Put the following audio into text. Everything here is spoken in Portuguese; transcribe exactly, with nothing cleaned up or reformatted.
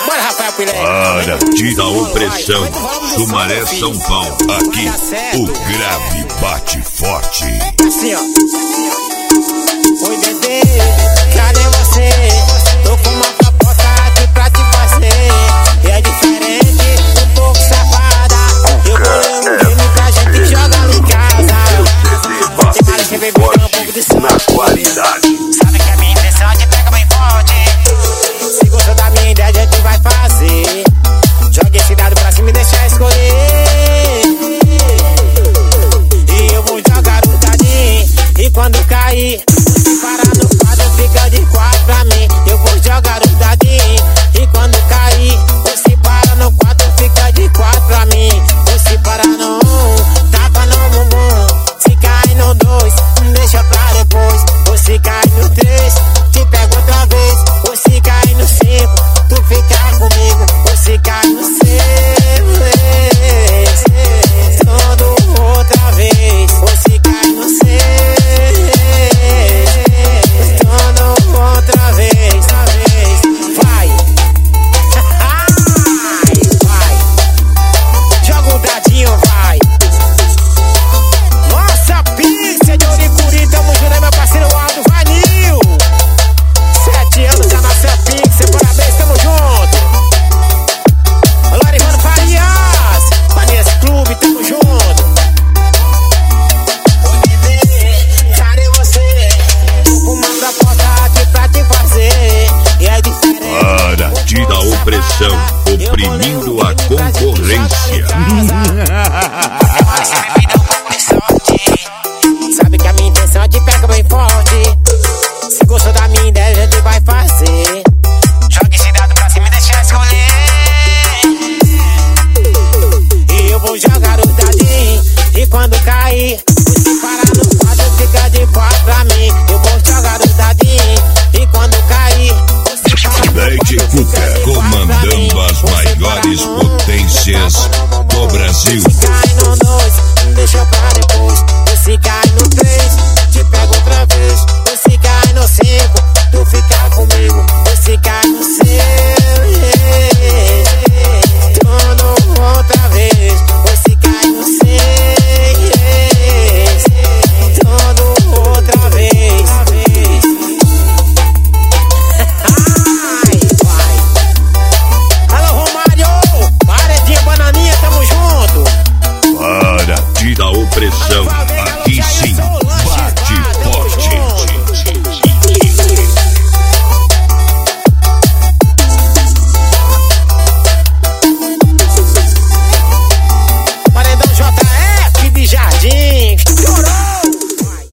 Bora, Rafael Pileque. Para da opressão, Sumaré, São Paulo. Aqui, o grave bate forte. Assim, ó. Oi, bebê, cadê você? Tô com uma proposta aqui pra te fazer. E é diferente, um pouco safada. Eu vou ler um game pra gente jogar em casa. Tem mais que beber, um pouco de som. Na qualidade. Sabe que a minha intenção te pega bem forte. Se gostou da minha ideia, a gente vai fazer. Joga esse dado pra cima e deixa escolher. E eu vou jogar o dadinho. E quando cair, se parar no quadro, fica de quatro pra mim. Eu vou jogar o dadinho. E quando cair, você para no quatro, fica de quatro pra mim. Você para no um, tapa no bumbum. Se cai no dois, deixa pra depois. Você cai no três, te pego outra vez. Você cai no cinco, tu fica comigo. Você cai no seis, todo outra vez. Você cai no seis, todo outra vez. Vai, vai, joga o dadinho, vai. Nossa, pizza de Oricuri, tamo junto, meu parceiro Aldo Vanil. Sete anos da nossa pizza, parabéns, tamo junto. Lorivano Farias, Farias Clube, tamo junto. Oi, bebê, cadê você? Uma proposta aqui pra te fazer. E é diferente. Para da opressão, oprimindo a concorrência. Sabe que a minha intenção te pega bem forte. Se gostou da minha ideia, a gente vai fazer. Joga esse dado pra cima e deixa escolher. E eu vou jogar o dadinho. E quando cair, se parar no quadro, fica de quatro pra mim. Eu vou jogar o dadinho. E quando cair, você para no Lady quadro, Cuca, fica de quatro pra mim. comandando as maiores potências do Brasil. Você cai no dois, deixa pra depois. Você cai no três, te pego outra vez. Você cai no cinco, tu fica comigo. Você cai no seis.